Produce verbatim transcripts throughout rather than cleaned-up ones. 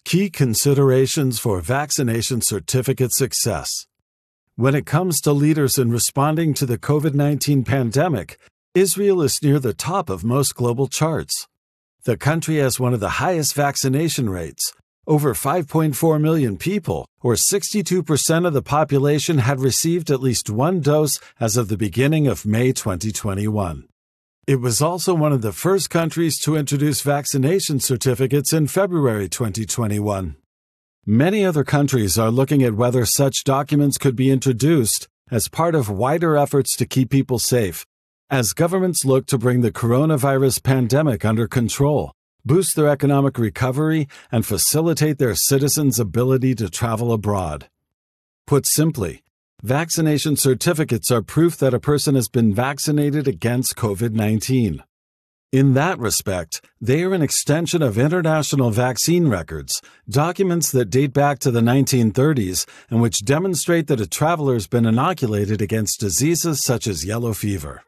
Key considerations for vaccination certificate success. When it comes to leaders in responding to the COVID nineteen pandemic, Israel is near the top of most global charts. The country has one of the highest vaccination rates. Over five point four million people, or sixty-two percent of the population, had received at least one dose as of the beginning of May twenty twenty-one. It was also one of the first countries to introduce vaccination certificates in February twenty twenty-one. Many other countries are looking at whether such documents could be introduced as part of wider efforts to keep people safe, as governments look to bring the coronavirus pandemic under control, boost their economic recovery, and facilitate their citizens' ability to travel abroad. Put simply, vaccination certificates are proof that a person has been vaccinated against COVID nineteen. In that respect, they are an extension of international vaccine records, documents that date back to the nineteen thirties and which demonstrate that a traveler has been inoculated against diseases such as yellow fever.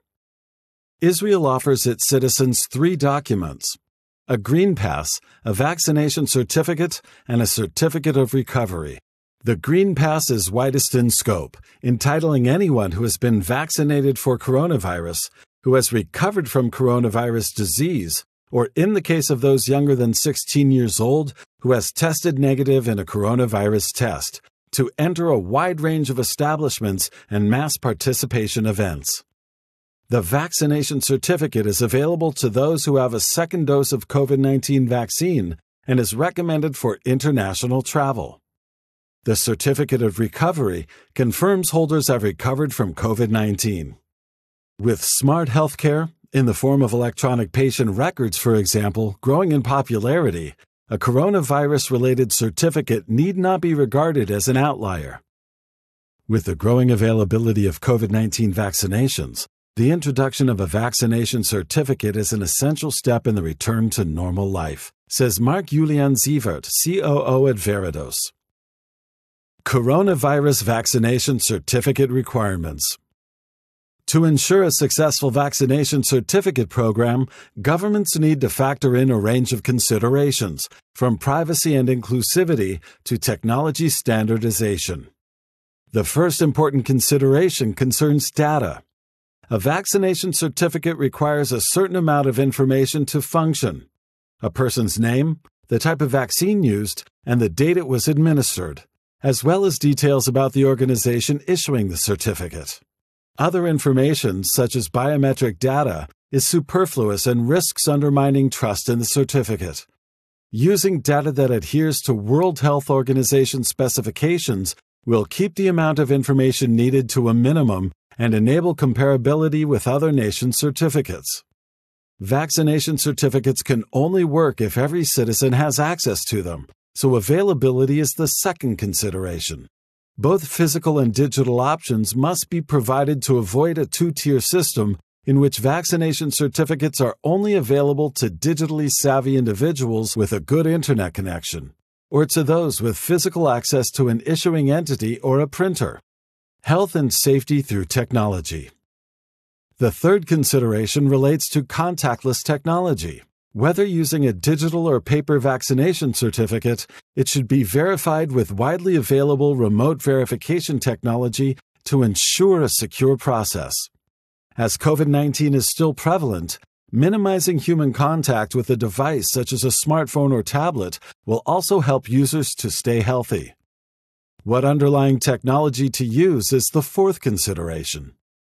Israel offers its citizens three documents: a green pass, a vaccination certificate, and a certificate of recovery. The Green Pass is widest in scope, entitling anyone who has been vaccinated for coronavirus, who has recovered from coronavirus disease, or in the case of those younger than sixteen years old, who has tested negative in a coronavirus test, to enter a wide range of establishments and mass participation events. The vaccination certificate is available to those who have a second dose of COVID nineteen vaccine and is recommended for international travel. The Certificate of Recovery confirms holders have recovered from COVID nineteen. With smart healthcare, in the form of electronic patient records, for example, growing in popularity, a coronavirus-related certificate need not be regarded as an outlier. With the growing availability of COVID nineteen vaccinations, the introduction of a vaccination certificate is an essential step in the return to normal life, says Marc-Julian Sievert, C O O at Veridos. Coronavirus vaccination certificate requirements. To ensure a successful vaccination certificate program, governments need to factor in a range of considerations, from privacy and inclusivity to technology standardization. The first important consideration concerns data. A vaccination certificate requires a certain amount of information to function: a person's name, the type of vaccine used, and the date it was administered, as well as details about the organization issuing the certificate. Other information, such as biometric data, is superfluous and risks undermining trust in the certificate. Using data that adheres to World Health Organization specifications will keep the amount of information needed to a minimum and enable comparability with other nations' certificates. Vaccination certificates can only work if every citizen has access to them, so availability is the second consideration. Both physical and digital options must be provided to avoid a two-tier system in which vaccination certificates are only available to digitally savvy individuals with a good internet connection, or to those with physical access to an issuing entity or a printer. Health and safety through technology. The third consideration relates to contactless technology. Whether using a digital or paper vaccination certificate, it should be verified with widely available remote verification technology to ensure a secure process. As COVID nineteen is still prevalent, minimizing human contact with a device such as a smartphone or tablet will also help users to stay healthy. What underlying technology to use is the fourth consideration.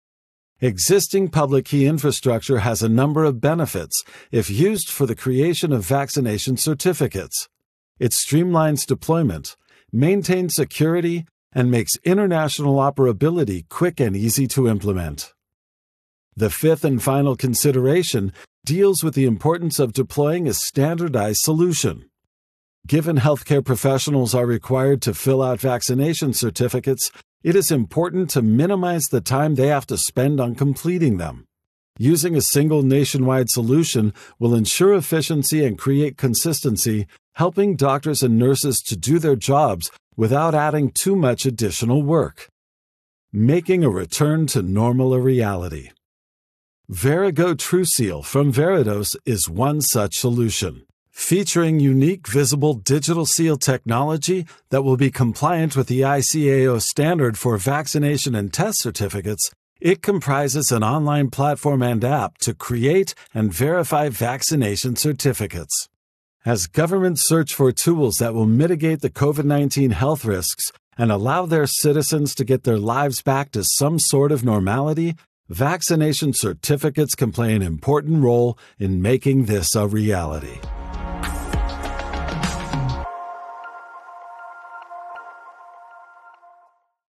Existing public key infrastructure has a number of benefits if used for the creation of vaccination certificates. It streamlines deployment, maintains security, and makes international operability quick and easy to implement. The fifth and final consideration deals with the importance of deploying a standardized solution. Given healthcare professionals are required to fill out vaccination certificates, it is important to minimize the time they have to spend on completing them. Using a single nationwide solution will ensure efficiency and create consistency, helping doctors and nurses to do their jobs without adding too much additional work. Making a return to normal a reality. Verigo TruSeal from Veridos is one such solution. Featuring unique visible digital seal technology that will be compliant with the I C A O standard for vaccination and test certificates, it comprises an online platform and app to create and verify vaccination certificates. As governments search for tools that will mitigate the COVID nineteen health risks and allow their citizens to get their lives back to some sort of normality, vaccination certificates can play an important role in making this a reality.